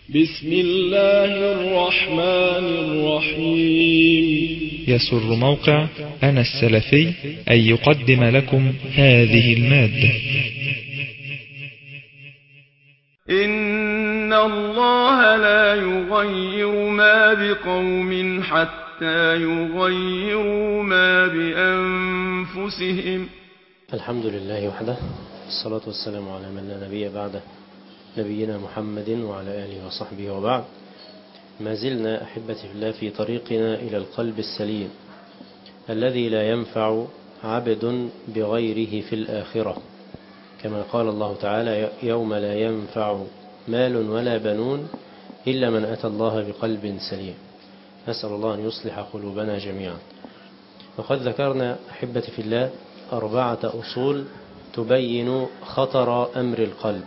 بسم الله الرحمن الرحيم. يسر موقع أنا السلفي أن يقدم لكم هذه المادة. إن الله لا يغير ما بقوم حتى يغيروا ما بأنفسهم. الحمد لله وحده، الصلاة والسلام على من لا نبي بعده، نبينا محمد وعلى آله وصحبه وبعد. ما زلنا أحبتي في الله في طريقنا إلى القلب السليم الذي لا ينفع عبد بغيره في الآخرة، كما قال الله تعالى: يوم لا ينفع مال ولا بنون إلا من أتى الله بقلب سليم. نسأل الله أن يصلح قلوبنا جميعا. وقد ذكرنا أحبتي في الله 4 أصول تبين خطر أمر القلب،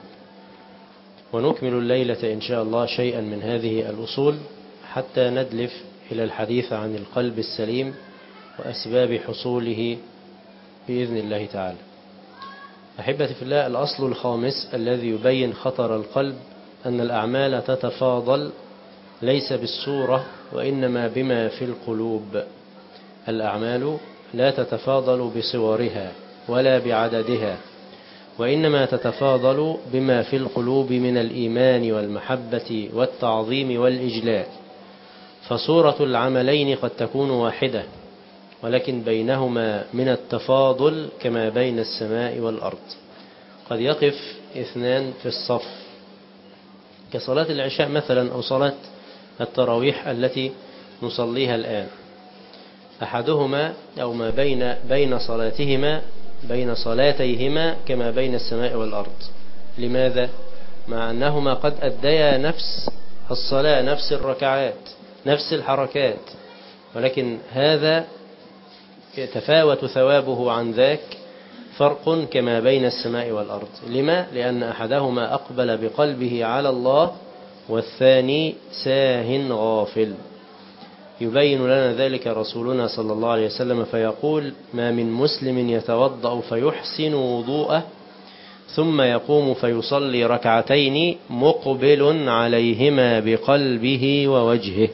ونكمل الليلة إن شاء الله شيئا من هذه الأصول حتى ندلف إلى الحديث عن القلب السليم وأسباب حصوله بإذن الله تعالى. أحبتي في الله، الأصل الخامس الذي يبين خطر القلب أن الأعمال تتفاضل ليس بالصورة وإنما بما في القلوب. الأعمال لا تتفاضل بصورها ولا بعددها، وإنما تتفاضل بما في القلوب من الإيمان والمحبة والتعظيم والإجلال. فصورة العملين قد تكون واحدة، ولكن بينهما من التفاضل كما بين السماء والأرض. قد يقف 2 في الصف كصلاة العشاء مثلا، أو صلاة التراويح التي نصليها الآن، أحدهما أو ما بين صلاتهما بين صلاتيهما كما بين السماء والأرض. لماذا؟ مع أنهما قد أديا نفس الصلاة، نفس الركعات، نفس الحركات، ولكن هذا يتفاوت ثوابه عن ذاك فرق كما بين السماء والأرض. لما؟ لأن أحدهما أقبل بقلبه على الله والثاني ساه غافل. يبين لنا ذلك رسولنا صلى الله عليه وسلم فيقول: ما من مسلم يتوضأ فيحسن وضوءه ثم يقوم فيصلي ركعتين مقبل عليهما بقلبه ووجهه.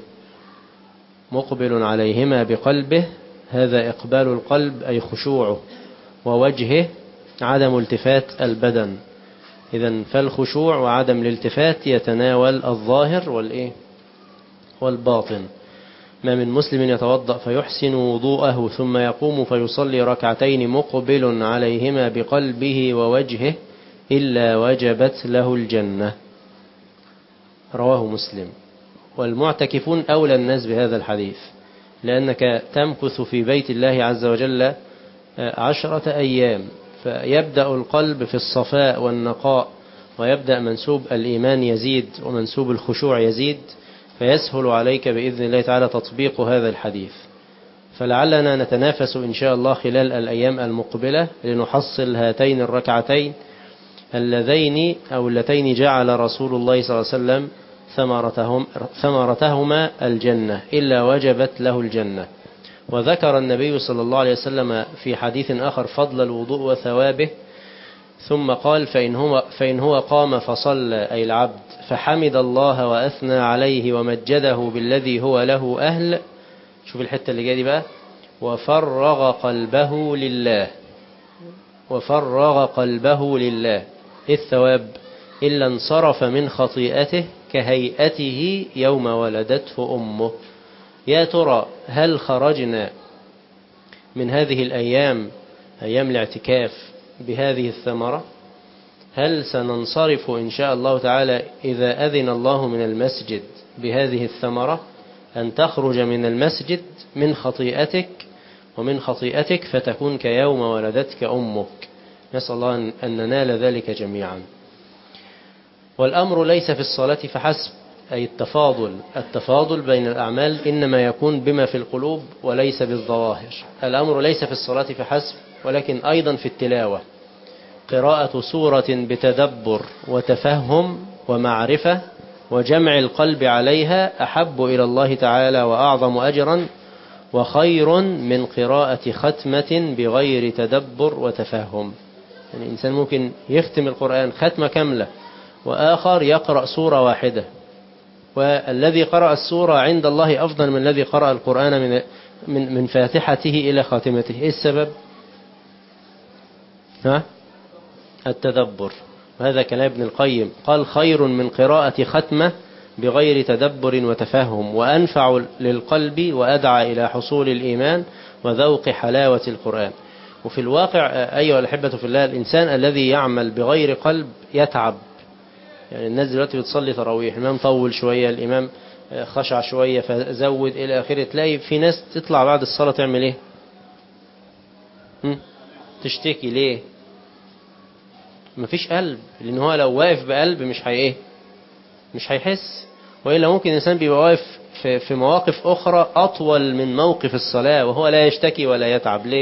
مقبل عليهما بقلبه، هذا إقبال القلب أي خشوعه، ووجهه عدم التفات البدن. إذن فالخشوع وعدم الالتفات يتناول الظاهر والباطن. ما من مسلم يتوضأ فيحسن وضوءه ثم يقوم فيصلي ركعتين مقبل عليهما بقلبه ووجهه إلا وجبت له الجنة. رواه مسلم. والمعتكفون أولى الناس بهذا الحديث، لأنك تمكث في بيت الله عز وجل 10 أيام، فيبدأ القلب في الصفاء والنقاء، ويبدأ منسوب الإيمان يزيد ومنسوب الخشوع يزيد، فيسهل عليك بإذن الله تعالى تطبيق هذا الحديث. فلعلنا نتنافس إن شاء الله خلال الأيام المقبلة لنحصل هاتين الركعتين اللتين جعل رسول الله صلى الله عليه وسلم ثمرتهما الجنة، إلا وجبت له الجنة. وذكر النبي صلى الله عليه وسلم في حديث آخر فضل الوضوء وثوابه، ثم قال: فإن هو قام فصلى، أي العبد، فحمد الله وأثنى عليه ومجده بالذي هو له أهل. شوف الحتة اللي جاية دي بقى: وفرغ قلبه لله. وفرغ قلبه لله. الثواب إلا انصرف من خطيئته كهيئته يوم ولدته أمه. يا ترى هل خرجنا من هذه الأيام، أيام الاعتكاف، بهذه الثمرة؟ هل سننصرف إن شاء الله تعالى إذا أذن الله من المسجد بهذه الثمرة، أن تخرج من المسجد من خطيئتك ومن خطيئتك فتكون كيوم ولدتك أمك؟ نسأل الله أن ننال ذلك جميعا. والأمر ليس في الصلاة فحسب، أي التفاضل بين الأعمال إنما يكون بما في القلوب وليس بالظواهر. الأمر ليس في الصلاة فحسب، ولكن أيضا في التلاوة. قراءة سورة بتدبر وتفهم ومعرفة وجمع القلب عليها أحب إلى الله تعالى وأعظم أجرا وخير من قراءة ختمة بغير تدبر وتفهم. يعني الإنسان ممكن يختم القرآن ختمة كاملة، وآخر يقرأ سورة واحدة والذي قرأ السورة عند الله أفضل من الذي قرأ القرآن من فاتحته إلى خاتمته. إيه السبب؟ التدبر. وهذا كلام ابن القيم، قال خير من قراءة ختمة بغير تدبر وتفهم، وأنفع للقلب وأدعى إلى حصول الإيمان وذوق حلاوة القرآن. وفي الواقع أيها الأحبة في الله، الإنسان الذي يعمل بغير قلب يتعب. يعني الناس دلوقتي بتصلي تراويح، الإمام طول شوية، الإمام خشع شوية فزود إلى آخره، تلاقي في ناس تطلع بعد الصلاة تعمل إيه؟ تشتكي ليه؟ مفيش قلب، لأن هو لو واقف بقلب مش هيحس. وإلا ممكن الإنسان بيبقى واقف في مواقف أخرى أطول من موقف الصلاة وهو لا يشتكي ولا يتعب. ليه؟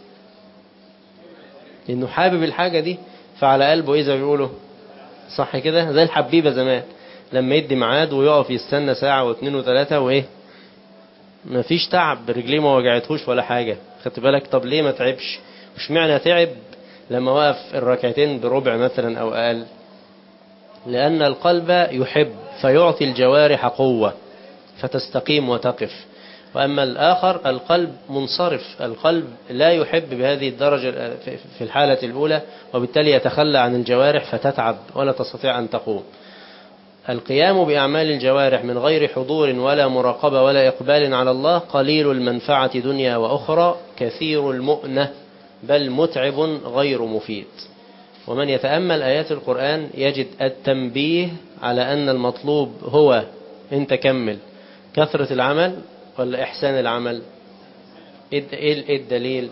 لأنه حابب الحاجة دي، فعلى قلبه إيه زي ما بيقولوا، صح كده؟ زي الحبيبة زمان لما يدي ميعاد ويقف يستنى ساعة واثنين وثلاثة وإيه، مفيش تعب، رجليه ما وجعتهوش ولا حاجة. خدت بالك؟ طب ليه ما تعبش؟ مش معنى تعب لما وقف الركعتين بربع مثلا أو أقل؟ لأن القلب يحب فيعطي الجوارح قوة فتستقيم وتقف. وأما الآخر القلب منصرف، القلب لا يحب بهذه الدرجة في الحالة الأولى، وبالتالي يتخلى عن الجوارح فتتعب ولا تستطيع أن تقوم. القيام بأعمال الجوارح من غير حضور ولا مراقبة ولا إقبال على الله قليل المنفعة دنيا وأخرى، كثير المؤنة، بل متعب غير مفيد. ومن يتأمل آيات القرآن يجد التنبيه على أن المطلوب هو، انت كمل، كثرة العمل ولا إحسان العمل؟ إيه الدليل؟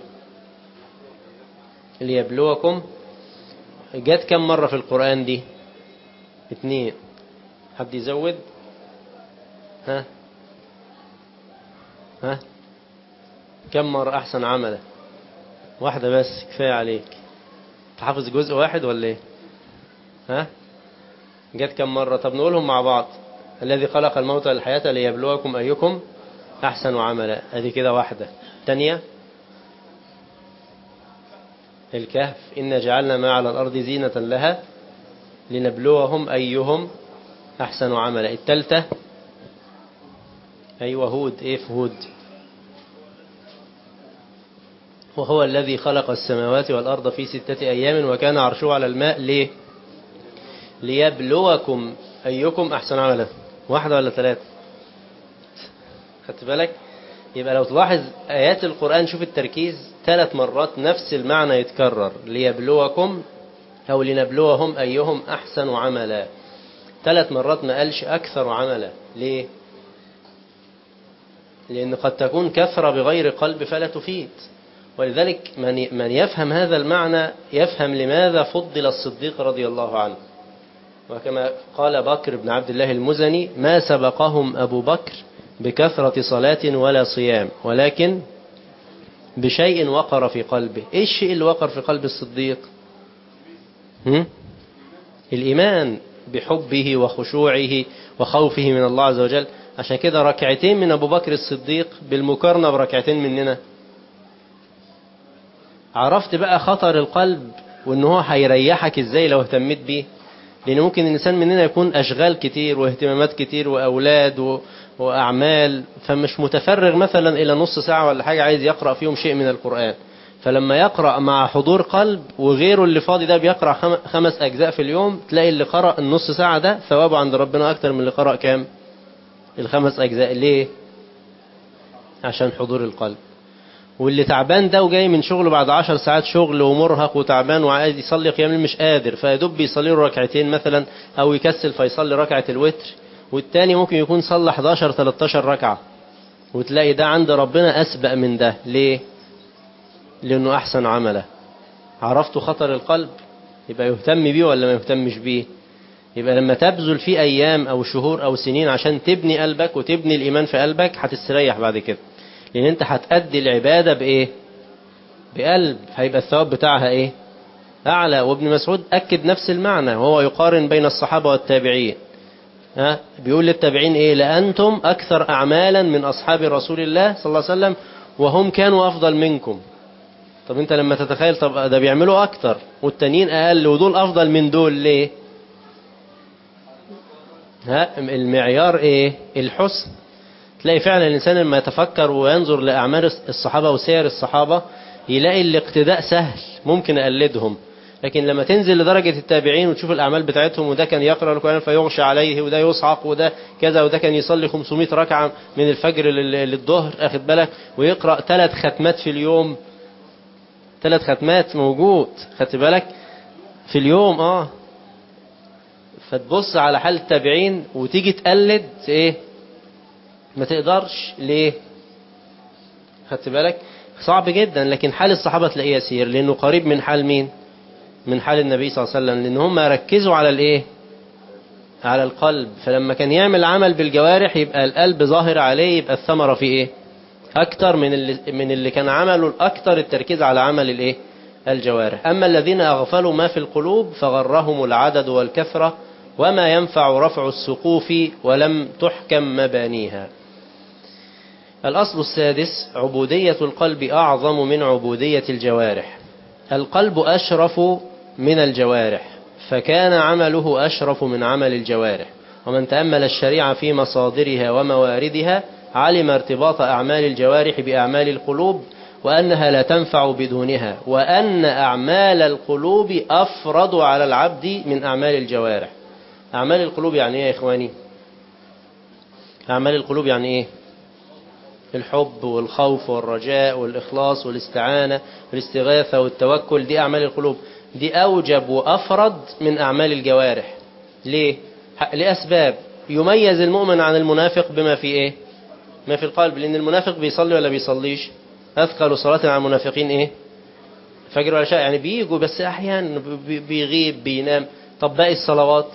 ليبلوكم جت كم مرة في القرآن دي؟ 2. حد يزود؟ كم مرة أحسن عمله؟ 1 بس كفاية عليك. تحفظ جزء واحد ولا ايه؟ جت كم مرة؟ طب نقولهم مع بعض. الذي خلق الموت والحياة ليبلوكم أيكم أحسن عملا، هذه كده 1. تانية الكهف، إن جعلنا ما على الأرض زينة لها لنبلوهم أيهم أحسن عملا. 3 أيوة هود. إيه في هود؟ وهو الذي خلق السماوات والأرض في 6 أيام وكان عرشه على الماء. ليه؟ ليبلوكم أيكم أحسن عملا. 1 ولا 3؟ خدت بالك؟ يبقى لو تلاحظ آيات القرآن شوف التركيز، 3 مرات نفس المعنى يتكرر، ليبلوكم أو لنبلوهم أيهم أحسن عملا. 3 مرات ما قالش أكثر عملا. ليه؟ لأن قد تكون كثرة بغير قلب فلا تفيد. ولذلك من يفهم هذا المعنى يفهم لماذا فضل الصديق رضي الله عنه. وكما قال بكر بن عبد الله المزني: ما سبقهم أبو بكر بكثرة صلاة ولا صيام، ولكن بشيء وقر في قلبه. إيه الشيء اللي وقر في قلب الصديق؟ الإيمان بحبه وخشوعه وخوفه من الله عز وجل. عشان كده 2 ركعتين من أبو بكر الصديق بالمقارنة ب2 ركعتين مننا. عرفت بقى خطر القلب وإن هو هيريحك إزاي لو اهتميت بيه. لأن ممكن الإنسان مننا يكون أشغال كتير واهتمامات كتير وأولاد وأعمال، فمش متفرغ مثلا إلى نص ساعة ولا حاجة عايز يقرأ فيهم شيء من القرآن. فلما يقرأ مع حضور قلب وغيره اللي فاضي ده بيقرأ 5 أجزاء في اليوم، تلاقي اللي قرأ النص ساعة ده ثوابه عند ربنا أكتر من اللي قرأ كام؟ 5 أجزاء. ليه؟ عشان حضور القلب. واللي تعبان ده وجاي من شغله بعد 10 ساعات شغل ومرهق وتعبان وعايز يصلي قيام الليل مش قادر، فيدب يصلي له 2 ركعتين مثلا، أو يكسل فيصلي 1 ركعة الوتر، والتاني ممكن يكون صلى 11-13 ركعة، وتلاقي ده عند ربنا أسبق من ده. ليه؟ لأنه أحسن عمله. عرفتوا خطر القلب؟ يبقى يهتم بيه ولا ما يهتمش بيه؟ يبقى لما تبذل فيه أيام أو شهور أو سنين عشان تبني قلبك وتبني الإيمان في قلبك هتستريح بعد كده، لأن أنت هتأدي العبادة بإيه؟ بقلب، هيبقى الثواب بتاعها إيه؟ أعلى. وابن مسعود أكد نفس المعنى وهو يقارن بين الصحابة والتابعين. بيقول للتابعين إيه؟ لأنتم أكثر أعمالا من أصحاب رسول الله صلى الله عليه وسلم وهم كانوا أفضل منكم. طب أنت لما تتخيل، طب ده بيعملوا أكتر والتانيين أقل ودول أفضل من دول، ليه؟ المعيار ايه؟ الحسن. تلاقي فعلا الإنسان لما يتفكر وينظر لأعمال الصحابة وسير الصحابة يلاقي الاقتداء سهل، ممكن أقلدهم. لكن لما تنزل لدرجة التابعين وتشوف الأعمال بتاعتهم، وده كان يقرأ القرآن فيغشى عليه، وده يصعق، وده كذا، وده كان يصلي 500 ركعة من الفجر للظهر، أخذ بالك، ويقرأ 3 ختمات في اليوم، 3 ختمات موجود، خدت بالك في اليوم. فتبص على حال التابعين وتيجي تقلد ايه؟ ما تقدرش. ليه؟ خدت بالك صعب جدا. لكن حال الصحابة تلاقيه يسير، لأنه قريب من حال مين؟ من حال النبي صلى الله عليه وسلم، لأن هم ركزوا على الايه؟ على القلب. فلما كان يعمل عمل بالجوارح يبقى القلب ظاهر عليه، يبقى الثمرة في ايه؟ أكتر من اللي كان عمله الأكتر التركيز على عمل الايه؟ الجوارح. أما الذين أغفلوا ما في القلوب فغرهم العدد والكثرة وما ينفع رفع السقوف ولم تحكم مبانيها. الأصل السادس: عبودية القلب أعظم من عبودية الجوارح. القلب أشرف من الجوارح، فكان عمله أشرف من عمل الجوارح. ومن تأمل الشريعة في مصادرها ومواردها علم ارتباط أعمال الجوارح بأعمال القلوب، وأنها لا تنفع بدونها، وأن أعمال القلوب أفرض على العبد من أعمال الجوارح. أعمال القلوب يعني إيه يا إخواني؟ أعمال القلوب يعني إيه؟ الحب والخوف والرجاء والإخلاص والاستعانة والاستغاثة والتوكل، دي أعمال القلوب. دي أوجب وأفرد من أعمال الجوارح. ليه؟ لأسباب. يميز المؤمن عن المنافق بما في إيه؟ ما في القلب. لأن المنافق بيصلي ولا بيصليش؟ أثقل صلاة على المنافقين إيه؟ فجر ولا شاء، يعني بيجوا بس أحيانا بيغيب بينام. طب باقي الصلوات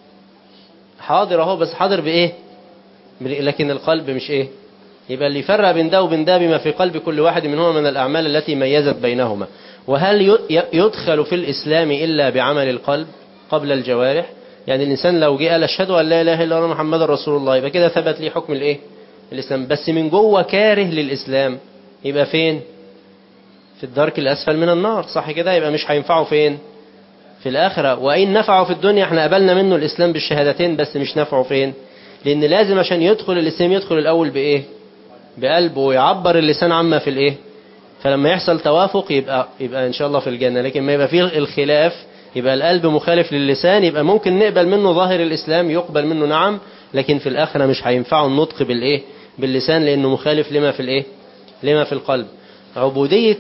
حاضر أهو، بس حاضر بإيه؟ لكن القلب مش إيه؟ يبقى اللي يفرق بين ده وبين ده بما في قلب كل واحد منهما من الأعمال التي ميزت بينهما. وهل يدخل في الإسلام إلا بعمل القلب قبل الجوارح؟ يعني الإنسان لو جاء قال أشهد أن لا إله إلا الله محمد رسول الله، يبقى كده ثبت لي حكم الإيه؟ الإسلام. بس من جوه كاره للإسلام، يبقى فين؟ في الدرك الأسفل من النار، صح كده؟ يبقى مش هينفعه فين؟ في الآخرة. وإن نفعه في الدنيا، احنا قبلنا منه الإسلام بالشهادتين، بس مش نفعه فين؟ لأن لازم عشان يدخل الإسلام يدخل الأول بإيه؟ بقلبه، ويعبر اللسان عما في الإيه؟ فلما يحصل توافق يبقى إن شاء الله في الجنة. لكن ما يبقى فيه الخلاف، يبقى القلب مخالف للسان، يبقى ممكن نقبل منه ظاهر الإسلام، يقبل منه نعم، لكن في الآخرة مش هينفعه النطق بالإيه؟ باللسان، لأنه مخالف لما في الإيه؟ لما في القلب. عبودية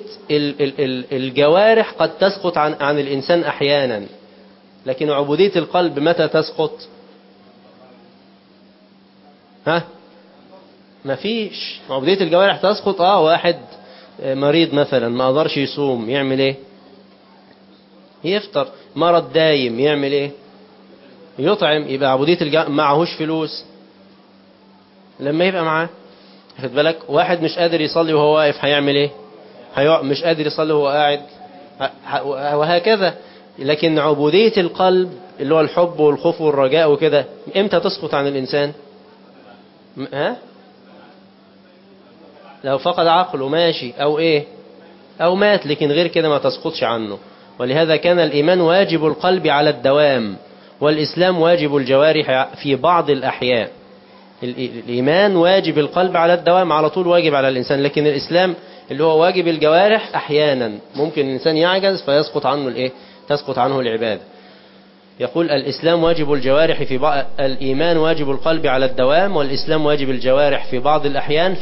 الجوارح قد تسقط عن الإنسان أحيانا، لكن عبودية القلب متى تسقط؟ ما فيش. عبودية الجوارح تسقط. واحد مريض مثلا ما قدرش يصوم، يعمل ايه؟ يفطر. مرض دايم، يعمل ايه؟ يطعم. يبقى عبودية معهوش فلوس، لما يبقى معاه، خد بالك. واحد مش قادر يصلي وهو واقف، هيعمل ايه؟ مش قادر يصلي وهو قاعد، وهكذا. لكن عبودية القلب اللي هو الحب والخوف والرجاء وكده، امتى تسقط عن الإنسان؟ لو فقد عقله ماشي، أو إيه؟ أو مات، لكن غير كده ما تسقطش عنه. ولهذا كان الإيمان واجب القلب على الدوام، والإسلام واجب الجوارح في بعض الأحيان. الإيمان واجب القلب على الدوام، على طول واجب على الإنسان. لكن الإسلام اللي هو واجب الجوارح أحيانا ممكن الإنسان يعجز فيسقط عنه الإيه؟ تسقط عنه العبادة. يقول الإسلام واجب الجوارح في بعض، الإيمان واجب القلب على الدوام، والإسلام واجب الجوارح في بعض الأحيان.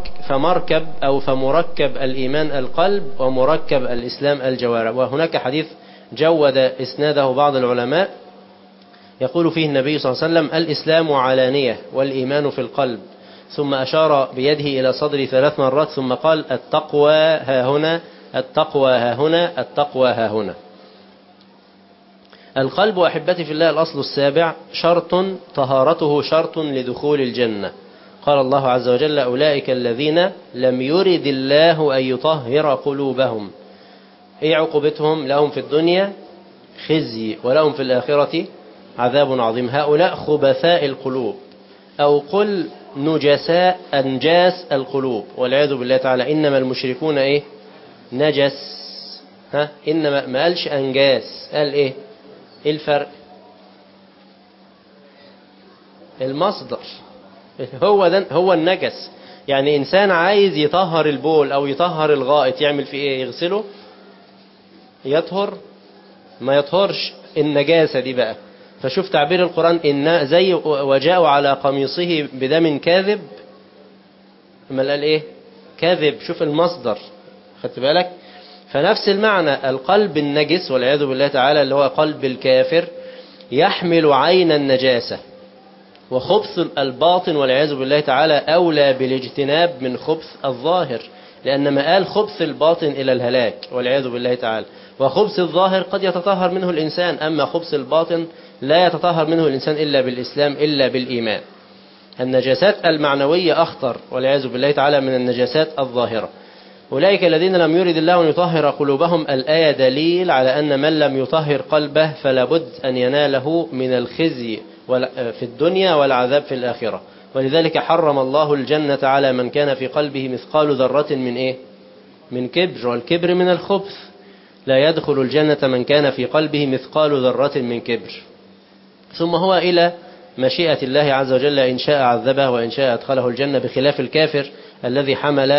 فمركب الإيمان القلب، ومركب الإسلام الجوارح. وهناك حديث جود إسناده بعض العلماء، يقول فيه النبي صلى الله عليه وسلم: الإسلام علانية والإيمان في القلب. ثم أشار بيده إلى صدري 3 مرات، ثم قال: التقوى ها هنا، التقوى ها هنا، التقوى ها هنا. القلب أحبتي في الله الأصل السابع: شرط طهارته شرط لدخول الجنة. قال الله عز وجل: أولئك الذين لم يرد الله أن يطهر قلوبهم. إيه عقوبتهم؟ لهم في الدنيا خزي، ولهم في الآخرة عذاب عظيم. هؤلاء خبثاء القلوب، أو قل نجساء، أنجاس القلوب، والعياذ بالله تعالى. إنما المشركون إيه؟ نجس. إنما ما قالش أنجاس، قال إيه؟ إيه الفرق؟ المصدر هو النجس. يعني إنسان عايز يطهر البول أو يطهر الغائط يعمل فيه إيه؟ يغسله؟ يطهر؟ ما يطهرش النجاسة دي بقى. فشوف تعبير القرآن إن زي وجاءوا على قميصه بدم كاذب، ما قال إيه؟ كاذب. شوف المصدر، خدت بالك؟ فنفس المعنى القلب النجس والعياذ بالله تعالى اللي هو قلب الكافر يحمل عين النجاسة، وخبث الباطن والعياذ بالله تعالى أولى بالاجتناب من خبث الظاهر، لأن مآل خبث الباطن إلى الهلاك والعياذ بالله تعالى. وخبث الظاهر قد يتطهر منه الإنسان، أما خبث الباطن لا يتطهر منه الإنسان إلا بالإسلام إلا بالإيمان. النجاسات المعنوية أخطر والعياذ بالله تعالى من النجاسات الظاهرة. أولئك الذين لم يرد الله أن يطهر قلوبهم. الآية دليل على أن من لم يطهر قلبه فلا بد أن يناله من الخزي في الدنيا والعذاب في الآخرة. ولذلك حرم الله الجنة على من كان في قلبه مثقال ذرة من إيه؟ من كبر، والكبر من الخبث. لا يدخل الجنة من كان في قلبه مثقال ذرة من كبر. ثم هو إلى مشيئة الله عز وجل، إن شاء عذبه وإن شاء أدخله الجنة، بخلاف الكافر الذي حمل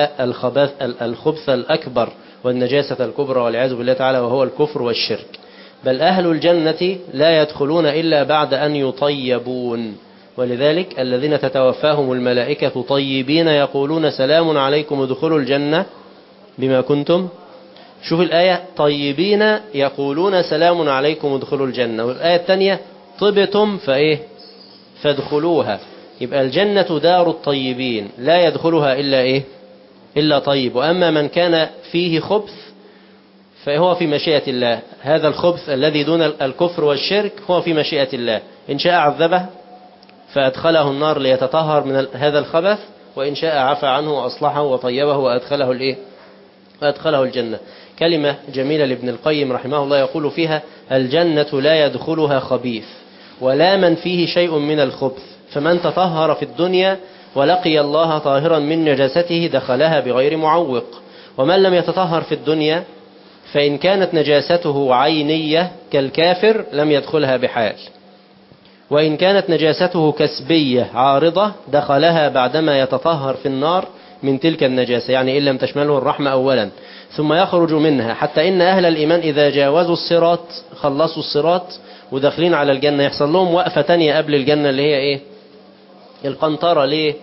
الخبث الأكبر والنجاسة الكبرى والعياذ بالله تعالى، وهو الكفر والشرك. بل أهل الجنة لا يدخلون إلا بعد أن يطيبون. ولذلك الذين تتوفاهم الملائكة طيبين يقولون سلام عليكم ادخلوا الجنة بما كنتم. شوف الآية طيبين يقولون سلام عليكم ادخلوا الجنة، والآية الثانية طبتم فإيه؟ فادخلوها. يبقى الجنة دار الطيبين لا يدخلها إلا إيه؟ إلا طيب. وأما من كان فيه خبث فهو في مشيئة الله. هذا الخبث الذي دون الكفر والشرك هو في مشيئة الله، إن شاء عذبه فأدخله النار ليتطهر من هذا الخبث، وإن شاء عفى عنه وأصلحه وطيبه وأدخله الإيه؟ وأدخله الجنة. كلمة جميلة لابن القيم رحمه الله يقول فيها: الجنة لا يدخلها خبيث ولا من فيه شيء من الخبث، فمن تطهر في الدنيا ولقي الله طاهرا من نجاسته دخلها بغير معوق. ومن لم يتطهر في الدنيا فإن كانت نجاسته عينية كالكافر لم يدخلها بحال، وإن كانت نجاسته كسبية عارضة دخلها بعدما يتطهر في النار من تلك النجاسة، يعني إن لم تشمله الرحمة أولا ثم يخرج منها. حتى إن أهل الإيمان إذا جاوزوا الصراط خلصوا الصراط وداخلين على الجنة يحصل لهم وقفة تانية قبل الجنة اللي هي إيه؟ القنطرة. ليه؟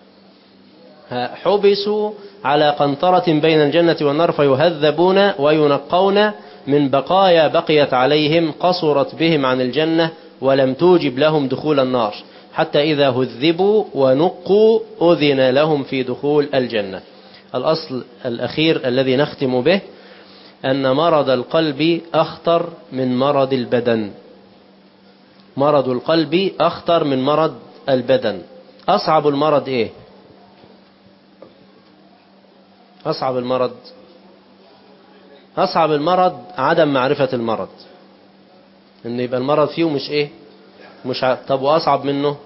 حبسوا على قنطرة بين الجنة والنار فيهذبون وينقون من بقايا بقيت عليهم قصرت بهم عن الجنة ولم توجب لهم دخول النار، حتى إذا هذبوا ونقوا أذن لهم في دخول الجنة. الأصل الأخير الذي نختم به أن مرض القلب أخطر من مرض البدن. مرض القلب أخطر من مرض البدن. أصعب المرض إيه؟ أصعب المرض عدم معرفة المرض، إن يبقى المرض فيه مش إيه؟ مش طب وأصعب منه؟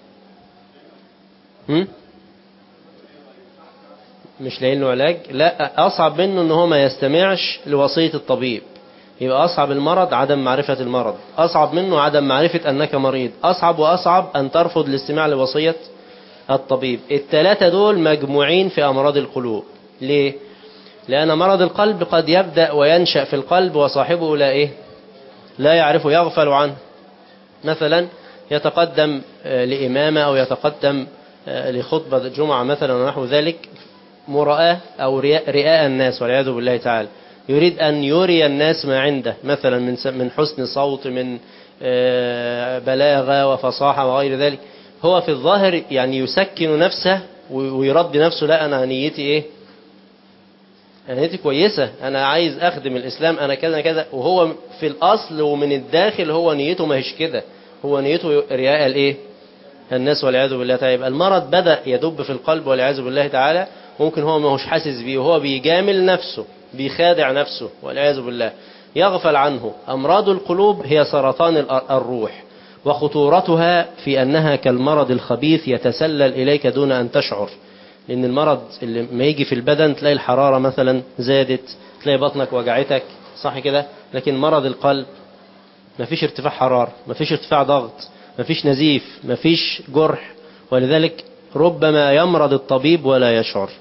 مش لاقي له علاج؟ لا، أصعب منه إن هو ما يستمعش لوصية الطبيب. يبقى أصعب المرض عدم معرفة المرض، أصعب منه عدم معرفة أنك مريض، أصعب وأصعب أن ترفض الاستماع لوصية الطبيب. الثلاثة دول مجموعين في أمراض القلوب. ليه؟ لأن مرض القلب قد يبدأ وينشأ في القلب وصاحبه لا يعرفه، يغفل عنه. مثلا يتقدم لإمامة أو يتقدم لخطبة جمعة مثلا ونحو ذلك، مرآة أو رئاء الناس والعياذ بالله تعالى، يريد أن يري الناس ما عنده مثلا من حسن صوت، من بلاغة وفصاحة وغير ذلك. هو في الظاهر يعني يسكن نفسه ويرد نفسه: لا أنا نيتي إيه؟ أنا نيتي كويسة، أنا عايز أخدم الإسلام، أنا كذا كذا. وهو في الأصل ومن الداخل هو نيته ما هيش كده، هو نيته رياء الناس والعياذ بالله تعالى. يبقى المرض بدأ يدب في القلب والعياذ بالله تعالى، ممكن هو ما هوش حاسس بيه وهو بيجامل نفسه، بيخادع نفسه والعياذ بالله، يغفل عنه. أمراض القلوب هي سرطان الروح، وخطورتها في أنها كالمرض الخبيث يتسلل إليك دون أن تشعر. لأن المرض اللي ما يجي في البدن تلاقي الحرارة مثلا زادت، تلاقي بطنك وجعتك، صح كده؟ لكن مرض القلب ما فيش ارتفاع حرارة، ما فيش ارتفاع ضغط، مفيش نزيف، مفيش جرح، ولذلك ربما يمرض الطبيب ولا يشعر،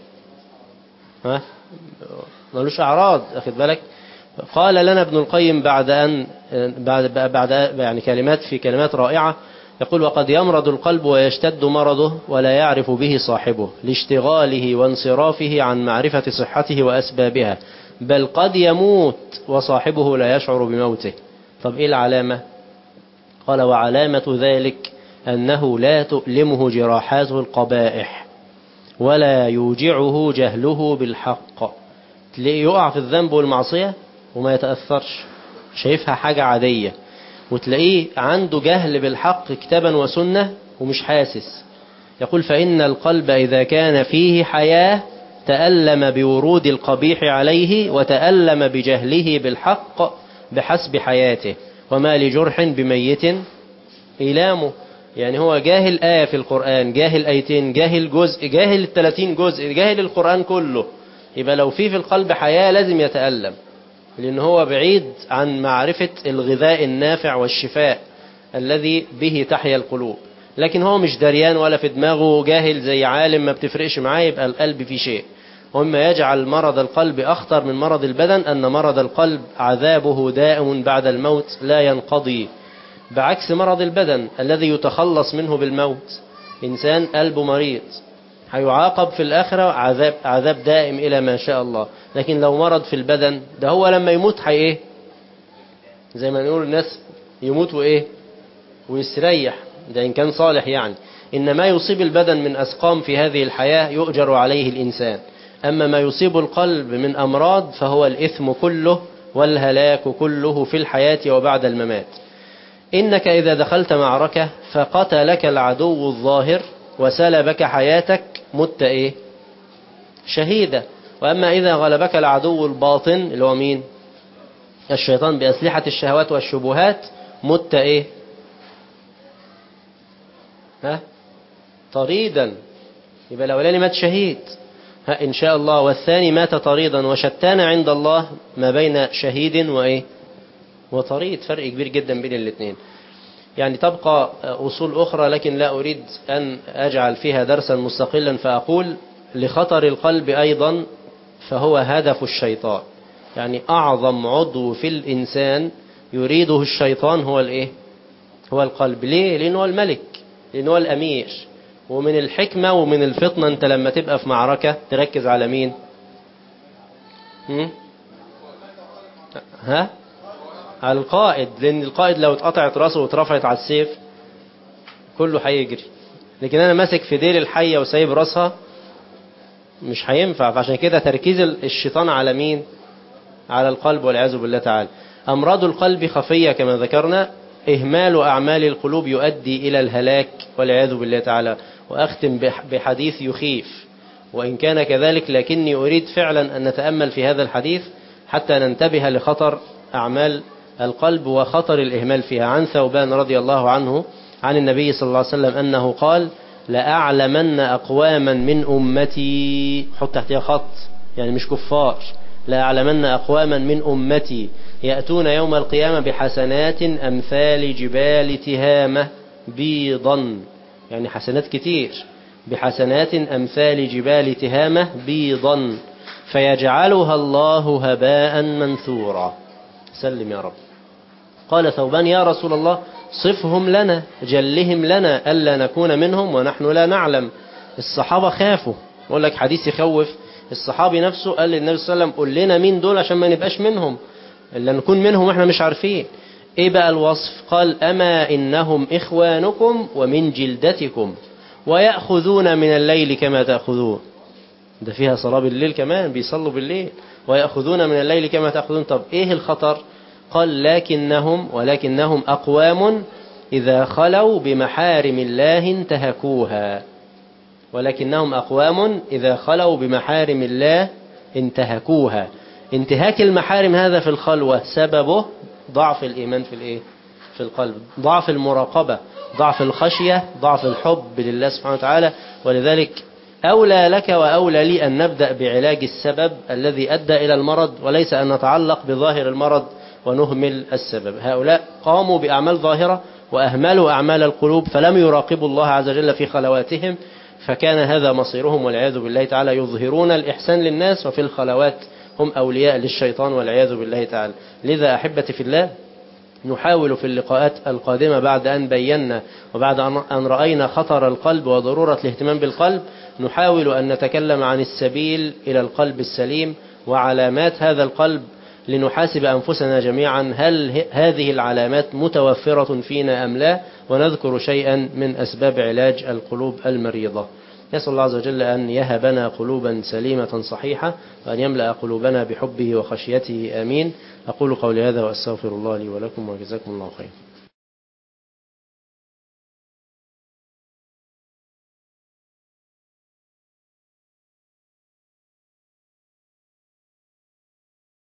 ملوش أعراض، أخذ بالك. قال لنا ابن القيم بعد يعني كلمات رائعة، يقول: وقد يمرض القلب ويشتد مرضه ولا يعرف به صاحبه لاشتغاله وانصرافه عن معرفة صحته وأسبابها، بل قد يموت وصاحبه لا يشعر بموته. طب إيه العلامة؟ قال: وعلامة ذلك أنه لا تؤلمه جراحاته القبائح ولا يوجعه جهله بالحق. تلاقيه يقع في الذنب والمعصية وما يتأثرش، شايفها حاجة عادية، وتلاقيه عنده جهل بالحق كتابا وسنة ومش حاسس. يقول: فإن القلب إذا كان فيه حياة تألم بورود القبيح عليه وتألم بجهله بالحق بحسب حياته، وما لجرح بميت إيلامه. يعني هو جاهل آية في القرآن، جاهل آيتين، جاهل جزء، جاهل 30 جزء، جاهل القرآن كله، يبقى لو في القلب حياة لازم يتألم، لأن هو بعيد عن معرفة الغذاء النافع والشفاء الذي به تحيا القلوب. لكن هو مش دريان ولا في دماغه، جاهل زي عالم ما بتفرقش معاه، يبقى القلب فيه شيء. ومما يجعل مرض القلب أخطر من مرض البدن أن مرض القلب عذابه دائم بعد الموت لا ينقضي، بعكس مرض البدن الذي يتخلص منه بالموت. إنسان قلبه مريض هيعاقب في الآخرة عذاب دائم إلى ما شاء الله. لكن لو مرض في البدن ده، هو لما يموت إيه؟ زي ما نقول الناس يموت وإيه؟ ويستريح، ده إن كان صالح يعني. إنما يصيب البدن من أسقام في هذه الحياة يؤجر عليه الإنسان، أما ما يصيب القلب من أمراض فهو الإثم كله والهلاك كله في الحياة وبعد الممات. إنك إذا دخلت معركة فقتلك العدو الظاهر وسلبك حياتك مت إيه؟ شهيدا. وأما إذا غلبك العدو الباطن اللي هو مين؟ الشيطان بأسلحة الشهوات والشبهات مت إيه؟ طريدا. يبقى الأولاني مات شهيد إن شاء الله، والثاني مات طريدا، وشتان عند الله ما بين شهيد وإيه؟ وطريد، فرق كبير جدا بين الاثنين. يعني تبقى أصول أخرى لكن لا أريد أن أجعل فيها درسا مستقلا، فأقول لخطر القلب أيضا فهو هدف الشيطان. يعني أعظم عضو في الإنسان يريده الشيطان هو الإيه؟ هو القلب. ليه؟ لأنه هو الملك، لأنه هو الأمير. ومن الحكمة ومن الفطنة أنت لما تبقى في معركة تركز على مين؟ على القائد، لأن القائد لو اتقطعت راسه واترفعت على السيف كله هيجري، لكن أنا ماسك في ديل الحية وسايب راسها مش هينفع. فعشان كده تركيز الشيطان على مين؟ على القلب والعياذ بالله تعالى. أمراض القلب خفية كما ذكرنا، إهمال أعمال القلوب يؤدي إلى الهلاك والعياذ بالله تعالى. وأختم بحديث يخيف، وإن كان كذلك لكني أريد فعلا أن نتأمل في هذا الحديث حتى ننتبه لخطر أعمال القلب وخطر الإهمال فيها. عن ثوبان رضي الله عنه عن النبي صلى الله عليه وسلم أنه قال: لأعلمن أقواما من أمتي، حط تحتها خط يعني مش كفار، لأعلمن أقواما من أمتي يأتون يوم القيامة بحسنات أمثال جبال تهامة بيضا، يعني حسنات كتير، بحسنات أمثال جبال تهامة بيضا فيجعلها الله هباء منثورا. سلم يا رب. قال ثوبان: يا رسول الله صفهم لنا، جلهم لنا ألا نكون منهم ونحن لا نعلم. الصحابة خافوا، يقول لك حديث يخوف. الصحابي نفسه قال للنبي صلى الله عليه وسلم: قل لنا مين دول عشان ما نبقاش منهم، إلا نكون منهم واحنا مش عارفين. ايه بقى الوصف؟ قال: أما إنهم إخوانكم ومن جلدتكم ويأخذون من الليل كما تأخذون. ده فيها صلاة بالليل كمان، بيصلوا بالليل. ويأخذون من الليل كما تأخذون. طب ايه الخطر؟ قال: ولكنهم أقوام إذا خلوا بمحارم الله انتهكوها. ولكنهم أقوام إذا خلوا بمحارم الله انتهكوها. انتهاك المحارم هذا في الخلوة سببه ضعف الإيمان في القلب، ضعف المراقبة، ضعف الخشية، ضعف الحب لله سبحانه وتعالى. ولذلك أولى لك وأولى لي أن نبدأ بعلاج السبب الذي أدى إلى المرض، وليس أن نتعلق بظاهر المرض ونهمل السبب. هؤلاء قاموا بأعمال ظاهرة وأهملوا أعمال القلوب فلم يراقبوا الله عز وجل في خلواتهم، فكان هذا مصيرهم والعياذ بالله تعالى، يظهرون الإحسان للناس وفي الخلوات هم أولياء للشيطان والعياذ بالله تعالى. لذا أحبتي في الله نحاول في اللقاءات القادمة بعد أن بينا وبعد أن رأينا خطر القلب وضرورة الاهتمام بالقلب، نحاول أن نتكلم عن السبيل إلى القلب السليم وعلامات هذا القلب، لنحاسب أنفسنا جميعا هل هذه العلامات متوفرة فينا أم لا، ونذكر شيئا من أسباب علاج القلوب المريضة. نسأل الله عز وجل أن يهبنا قلوبا سليمة صحيحة، وأن يملأ قلوبنا بحبه وخشيته. آمين. أقول قولي هذا وأستغفر الله لي ولكم، وجزاكم الله خيرا.